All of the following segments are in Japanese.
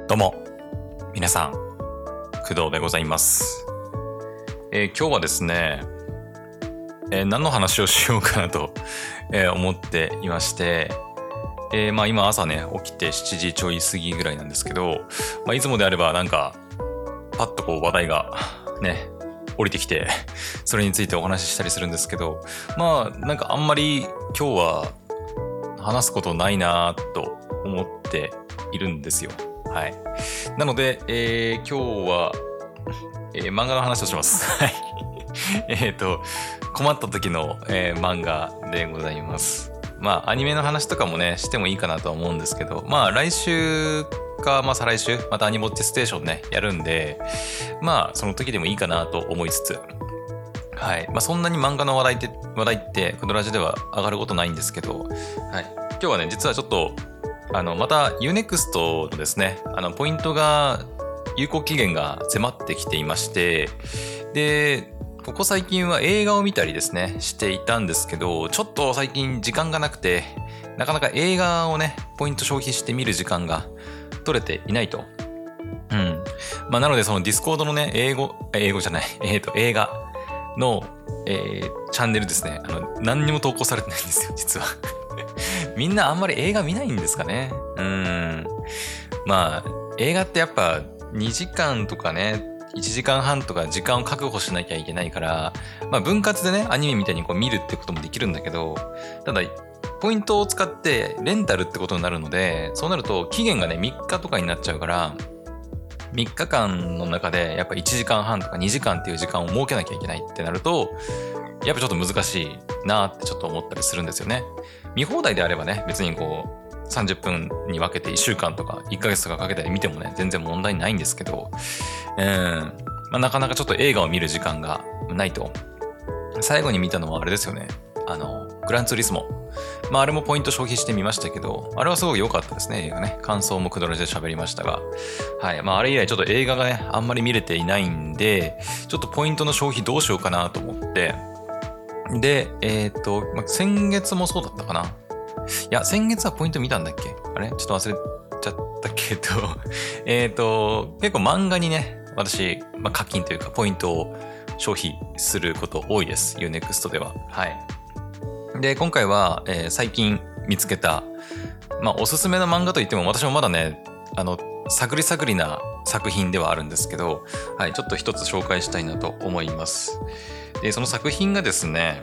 どうも、皆さん、工藤でございます。今日はですね、何の話をしようかなと、思っていまして、今朝ね、起きて7時ちょい過ぎぐらいなんですけど、いつもであればなんか、パッとこう話題がね、降りてきて、それについてお話ししたりするんですけど、なんかあんまり今日は話すことないなと思っているんですよ。はい。なので、今日は、漫画の話をします。はい。困った時の、漫画でございます。アニメの話とかもね、してもいいかなとは思うんですけど、来週か、再来週、またアニモッチステーションね、やるんで、その時でもいいかなと思いつつ、はい。そんなに漫画の話題って、このラジでは上がることないんですけど、はい。今日はね、実はちょっと、また Unext のですね、ポイントが、有効期限が迫ってきていまして、で、ここ最近は映画を見たりですね、していたんですけど、ちょっと最近時間がなくて、なかなか映画をね、ポイント消費して見る時間が取れていないと。うん。なのでそのディスコードのね、映画の、チャンネルですね、何にも投稿されてないんですよ、実は。みんなあんまり映画見ないんですかね。映画ってやっぱ2時間とかね、1時間半とか時間を確保しなきゃいけないから、分割でね、アニメみたいにこう見るってこともできるんだけど、ただ、ポイントを使ってレンタルってことになるので、そうなると期限がね、3日とかになっちゃうから、3日間の中でやっぱ1時間半とか2時間っていう時間を設けなきゃいけないってなると、やっぱちょっと難しいなってちょっと思ったりするんですよね。見放題であればね、別にこう30分に分けて1週間とか1ヶ月とかかけて見てもね、全然問題ないんですけど、なかなかちょっと映画を見る時間がないと。最後に見たのはあれですよね。グランツーリスモ。あれもポイント消費してみましたけど、あれはすごく良かったですね、映画ね。感想もくだらじで喋りましたが。はい。あれ以来ちょっと映画がね、あんまり見れていないんで、ちょっとポイントの消費どうしようかなと思って、で、先月もそうだったかな。いや、先月はポイント見たんだっけ？あれちょっと忘れちゃったけど、結構漫画にね、私、課金というか、ポイントを消費すること多いです。Unext では。はい。で、今回は、最近見つけた、おすすめの漫画といっても、私もまだね、探りな作品ではあるんですけど、はい、ちょっと一つ紹介したいなと思います。で、その作品がですね、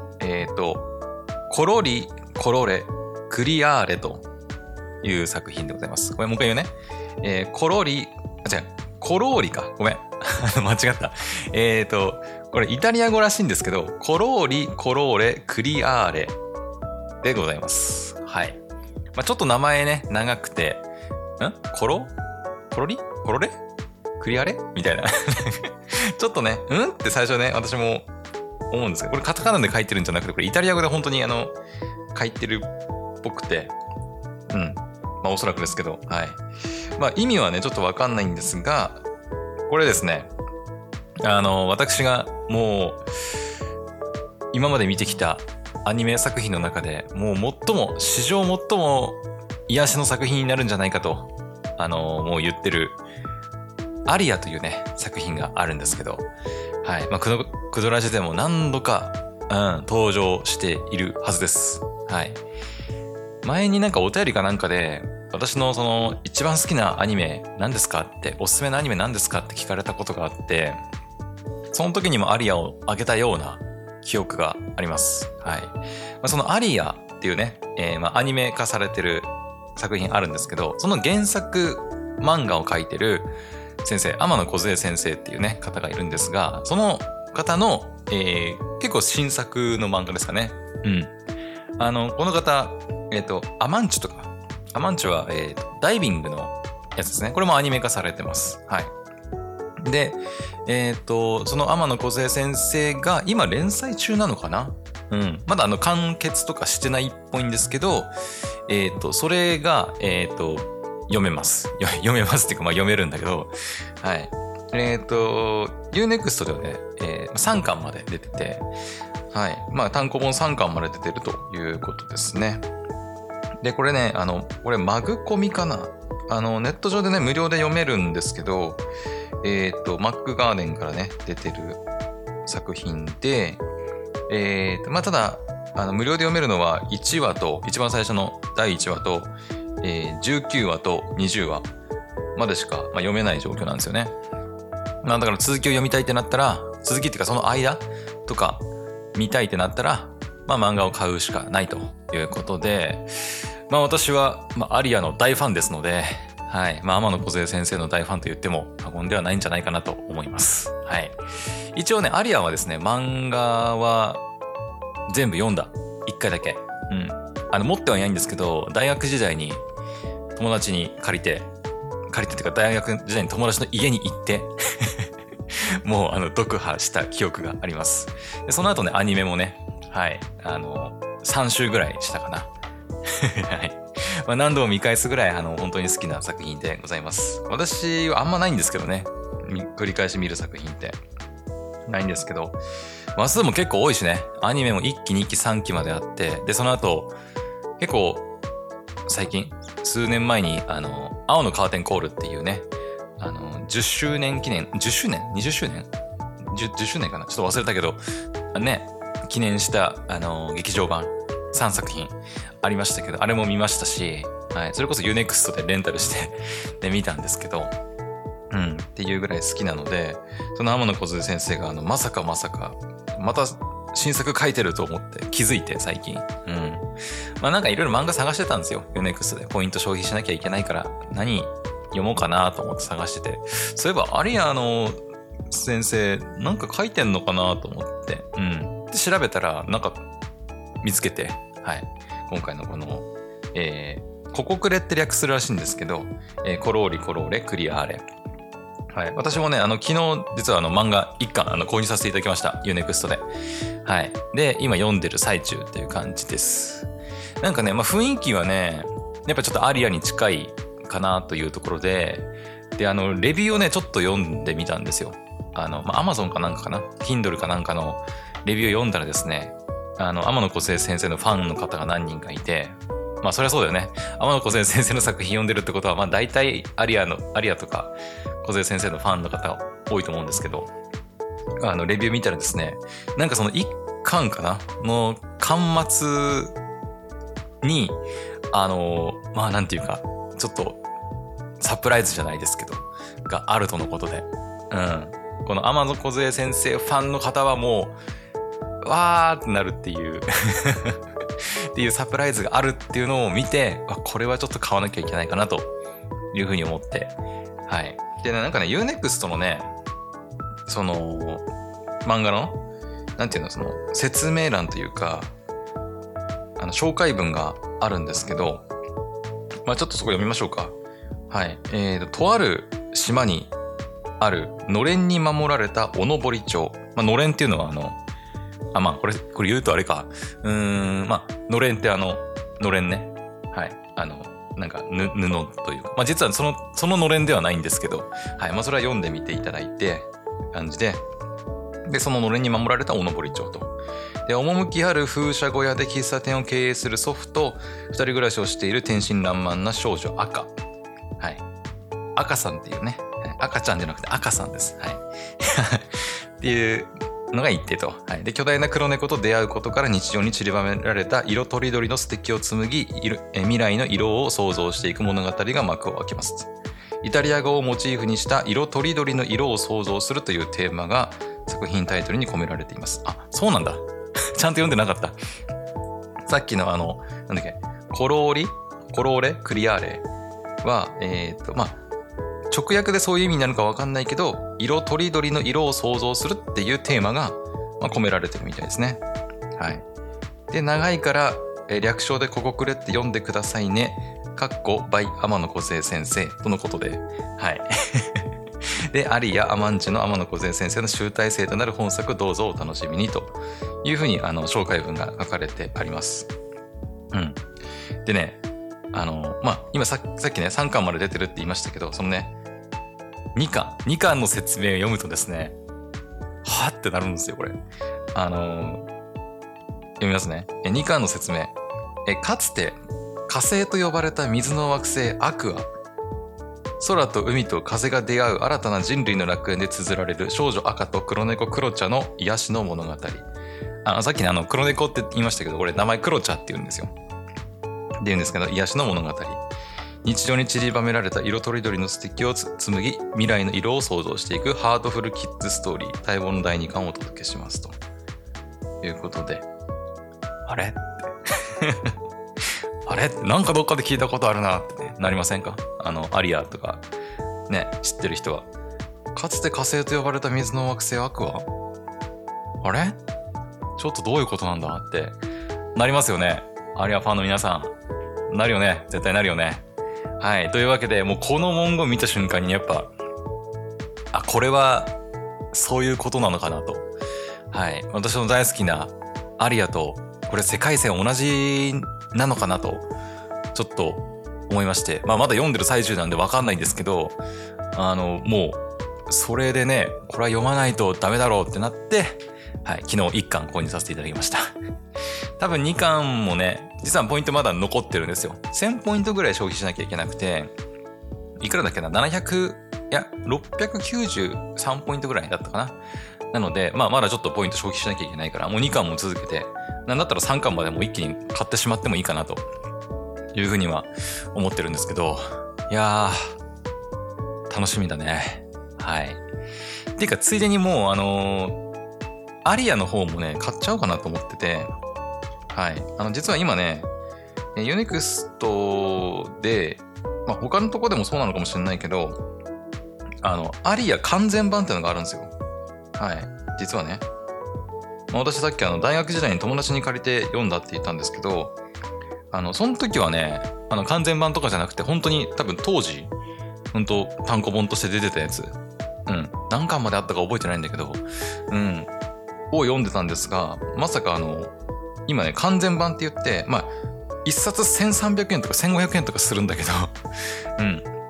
コロリ、コロレ、クリアーレという作品でございます。これもう一回言うね。コローリか。ごめん。間違った。これイタリア語らしいんですけど、コローリ、コローレ、クリアーレでございます。はい。ちょっと名前ね、長くて、コロリコロレクリアレみたいな。ちょっとね、って最初ね、私も思うんですけど、これカタカナで書いてるんじゃなくて、これイタリア語で本当に書いてるっぽくて、おそらくですけど、はい。意味はね、ちょっとわかんないんですが、これですね、私がもう、今まで見てきたアニメ作品の中で、もう史上最も癒しの作品になるんじゃないかと、もう言ってる、アリアというね、作品があるんですけど、はい。クドラジでも何度か、登場しているはずです。はい。前になんかお便りかなんかで、私のその一番好きなアニメ何ですかって、おすすめのアニメ何ですかって聞かれたことがあって、その時にもアリアをあげたような記憶があります。はい。そのアリアっていうね、アニメ化されてる作品あるんですけど、その原作漫画を描いてる先生、天野梢先生っていうね、方がいるんですが、その方の、結構新作の漫画ですかね。この方、アマンチュとか、アマンチュは、ダイビングのやつですね。これもアニメ化されてます。はい。で、その天野梢先生が今連載中なのかな？まだ完結とかしてないっぽいんですけど、それが、読めます。読めますっていうか、読めるんだけど、はい。Unext ではね、3巻まで出てて、はい。単行本3巻まで出てるということですね。で、これね、これマグコミかなネット上でね、無料で読めるんですけど、マックガーデンからね、出てる作品で、ただ、無料で読めるのは1話と、一番最初の第1話と、19話と20話までしか、読めない状況なんですよね。だから続きを読みたいってなったら、続きっていうかその間とか見たいってなったら、漫画を買うしかないということで、私は、アリアの大ファンですので、はい。天野梢先生の大ファンと言っても過言ではないんじゃないかなと思います。はい。一応ね、アリアはですね、漫画は全部読んだ。一回だけ。持ってはいないんですけど、大学時代に友達に借りてっていうか大学時代に友達の家に行ってもう読破した記憶があります。でその後ね、アニメもね、はい。3週ぐらいしたかな。はい。何度も見返すぐらい本当に好きな作品でございます。私はあんまないんですけどね。繰り返し見る作品ってないんですけど、話数も結構多いしね。アニメも1期2期3期まであって、でその後結構最近数年前に青のカーテンコールっていうね、10周年記念10周年20周年 10周年かな、ちょっと忘れたけどね、記念した劇場版3作品ありましたけど、あれも見ましたし、はい、それこそ UNEXT でレンタルしてで見たんですけど、っていうぐらい好きなので、その天野梢先生がまさかまた新作書いてると思って気づいて最近、なんかいろいろ漫画探してたんですよ。 UNEXT でポイント消費しなきゃいけないから何読もうかなと思って探してて、そういえばアリアの先生なんか書いてんのかなと思って、で調べたらなんか見つけて、はい、今回のこの、ココクレって略するらしいんですけど、コローリコローレクリアーレ、はい、私もね昨日実は漫画1巻購入させていただきました UNEXT で、はい、で今読んでる最中っていう感じです。なんかね、雰囲気はねやっぱちょっとアリアに近いかなというところで、レビューをねちょっと読んでみたんですよ。Amazon かなんかかな Kindle かなんかのレビューを読んだらですね、天野梢先生のファンの方が何人かいて、そりゃそうだよね。天野梢先生の作品読んでるってことは大体アリアとか梢先生のファンの方多いと思うんですけど、レビュー見たらですね、なんかその一巻かなの巻末になんていうかちょっとサプライズじゃないですけどがあるとのことで、この天野梢先生ファンの方はもうわーってなるっていうっていうサプライズがあるっていうのを見て、これはちょっと買わなきゃいけないかなというふうに思って、はい。でね、なんかね UNEXT のねその漫画のなんていうの、その説明欄というか紹介文があるんですけど、ちょっとそこ読みましょうか。はい。とある島にあるのれんに守られたおのぼり町。のれんっていうのはこれ言うとあれか。のれんってのれんね。はい。なんか布というか。実はそののれんではないんですけど、はい。それは読んでみていただいて、感じで。で、そののれんに守られたおのぼり町と。で、趣ある風車小屋で喫茶店を経営する祖父と、二人暮らしをしている天真爛漫な少女赤。はい。赤さんっていうね。赤ちゃんじゃなくて赤さんです。はい。っていうのが一定と。はい。で、巨大な黒猫と出会うことから日常に散りばめられた色とりどりの素敵を紡ぎ、未来の色を想像していく物語が幕を開けます。イタリア語をモチーフにした色とりどりの色を想像するというテーマが作品タイトルに込められています。あ、そうなんだ。ちゃんと読んでなかった。さっきのなんだっけ、コローレクリアーレは、直訳でそういう意味になるかわかんないけど、色とりどりの色を想像するっていうテーマが、込められてるみたいですね。はい。で、長いから、略称でここくれって読んでくださいね。by 天野梢先生とのことで。はい。で、アリやアマンチの天野梢先生の集大成となる本作どうぞお楽しみにというふうに紹介文が書かれてあります。でね、今さっきね3巻まで出てるって言いましたけど、そのね2巻の説明を読むとですね、はってなるんですよこれ。読みますね。2巻の説明。かつて火星と呼ばれた水の惑星アクア空と海と風が出会う新たな人類の楽園で綴られる少女赤と黒猫黒茶の癒しの物語。さっきね、黒猫って言いましたけど、これ名前黒茶って言うんですよ。って言うんですけど、癒しの物語。日常に散りばめられた色とりどりの素敵を紡ぎ、未来の色を想像していくハートフルキッズストーリー、待望の第2巻をお届けしますということで、あれあれってなんかどっかで聞いたことあるなって、ね、なりませんか？アリアとかね、知ってる人は。かつて火星と呼ばれた水の惑星アクア、あれちょっとどういうことなんだってなりますよね。アリアファンの皆さん、なるよね。絶対なるよね。はい。というわけで、もうこの文言見た瞬間にやっぱ、これはそういうことなのかなと。はい。私の大好きなアリアと、これ世界線同じなのかなと、ちょっと思いまして。まだ読んでる最中なんでわかんないんですけど、もう、それでね、これは読まないとダメだろうってなって、はい。昨日1巻購入させていただきました。多分2巻もね、実はポイントまだ残ってるんですよ。1000ポイントぐらい消費しなきゃいけなくて、いくらだっけな 693ポイントぐらいだったかな。なので、まだちょっとポイント消費しなきゃいけないから、もう2巻も続けて、なんだったら3巻までも一気に買ってしまってもいいかなというふうには思ってるんですけど、いやー、楽しみだね。はい。っていうか、ついでにもう、アリアの方もね、買っちゃおうかなと思ってて、はい。実は今ね、ユネクストで、他のとこでもそうなのかもしれないけど、アリア完全版っていうのがあるんですよ。はい。実はね。私さっき大学時代に友達に借りて読んだって言ったんですけど、その時はね、完全版とかじゃなくて、本当に多分当時、本当単行本として出てたやつ。うん。何巻まであったか覚えてないんだけど、うん。を読んでたんですが、まさか今ね、完全版って言って、一冊1300円とか1500円とかするんだけど、うん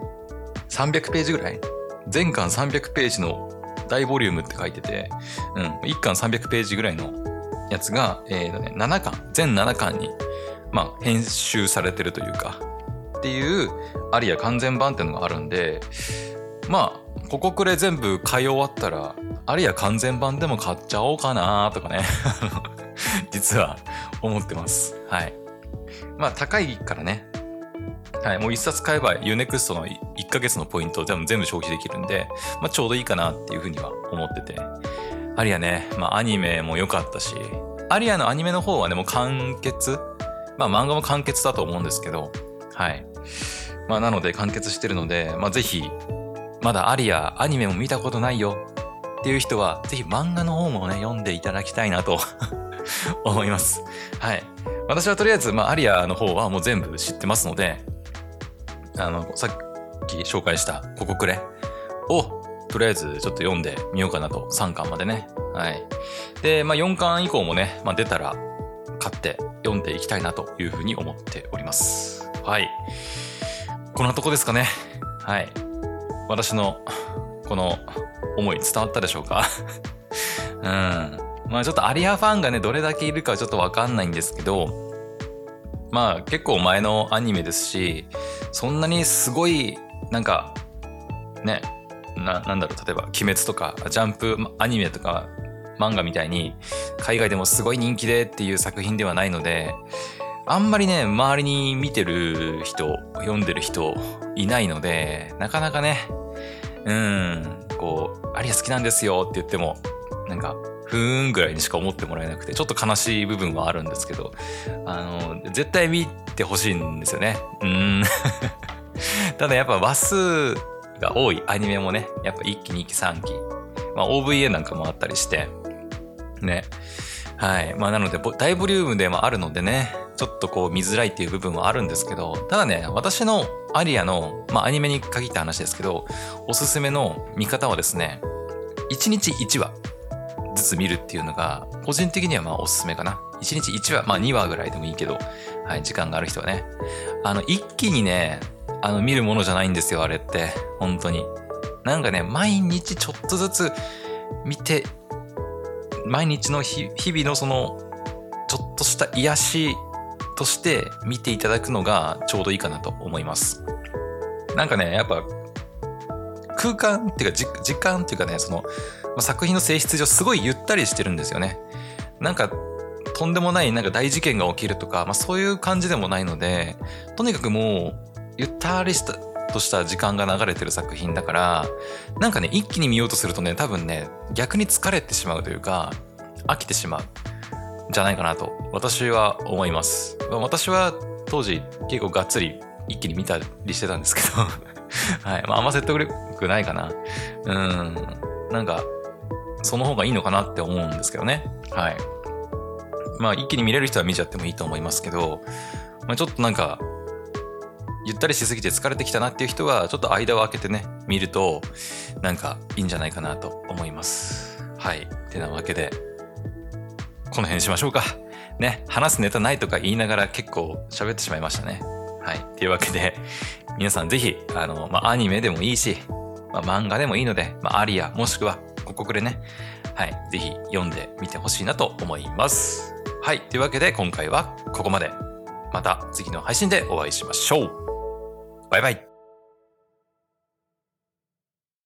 。300ページぐらい？全巻300ページの大ボリュームって書いてて、うん。1巻300ページぐらいのやつが、7巻、全7巻に、編集されてるというか、っていう、アリア完全版っていうのがあるんで、ここくらい全部買い終わったら、アリア完全版でも買っちゃおうかなとかね。実は思ってます。はい。高いからね。はい。もう一冊買えばユネクストの1ヶ月のポイントを全部消費できるんで、ちょうどいいかなっていうふうには思ってて。アリアね、アニメも良かったし、アリアのアニメの方はね、もう完結。漫画も完結だと思うんですけど、はい。なので完結してるので、ぜひ、まだアリア、アニメも見たことないよっていう人は、ぜひ漫画の方もね、読んでいただきたいなと思います。はい。私はとりあえず、アリアの方はもう全部知ってますので、さっき紹介したココクレを、とりあえずちょっと読んでみようかなと、3巻までね。はい。で、4巻以降もね、出たら買って読んでいきたいなというふうに思っております。はい。こんなとこですかね。はい。私のこの思い伝わったでしょうか？うん。ちょっとアリアファンがね、どれだけいるかはちょっとわかんないんですけど、結構前のアニメですし、そんなにすごい、なんか、ね、なんだろう、例えば、鬼滅とか、ジャンプアニメとか、漫画みたいに、海外でもすごい人気でっていう作品ではないので、あんまりね、周りに見てる人、読んでる人いないので、なかなかね、アリア好きなんですよって言っても、なんか、ふーんぐらいにしか思ってもらえなくて、ちょっと悲しい部分はあるんですけど、絶対見てほしいんですよね。ただやっぱ話数が多いアニメもね、やっぱ1期、2期、3期、OVA なんかもあったりして、ね。はい。なので、大ボリュームでもあるのでね、ちょっと見づらいっていう部分はあるんですけど、ただね、私のアリアの、アニメに限った話ですけど、おすすめの見方はですね、1日1話ずつ見るっていうのが、個人的にはおすすめかな。1日1話、2話ぐらいでもいいけど、はい、時間がある人はね。一気にね、見るものじゃないんですよ、あれって。本当に。なんかね、毎日ちょっとずつ見て、毎日の日々のその、ちょっとした癒しとして見ていただくのがちょうどいいかなと思います。なんかね、やっぱ空間っていうか時間っていうかね、その作品の性質上すごいゆったりしてるんですよね。なんかとんでもないなんか大事件が起きるとか、そういう感じでもないので、とにかくもうゆったりとした時間が流れてる作品だから、なんかね一気に見ようとするとね、多分ね逆に疲れてしまうというか飽きてしまうんじゃないかなと私は思います。私は当時結構がっつり一気に見たりしてたんですけどはい、あんま説得力ないかな。なんかその方がいいのかなって思うんですけどね。はい。一気に見れる人は見ちゃってもいいと思いますけど、ちょっとなんかゆったりしすぎて疲れてきたなっていう人はちょっと間を空けてね見るとなんかいいんじゃないかなと思います。はい。てなわけでこの辺にしましょうかね。話すネタないとか言いながら結構喋ってしまいましたね。はい。というわけで皆さんぜひアニメでもいいし、漫画でもいいので、アリアもしくはここでね、はい、ぜひ読んでみてほしいなと思います。はい。というわけで今回はここまで。また次の配信でお会いしましょう。バイバイ。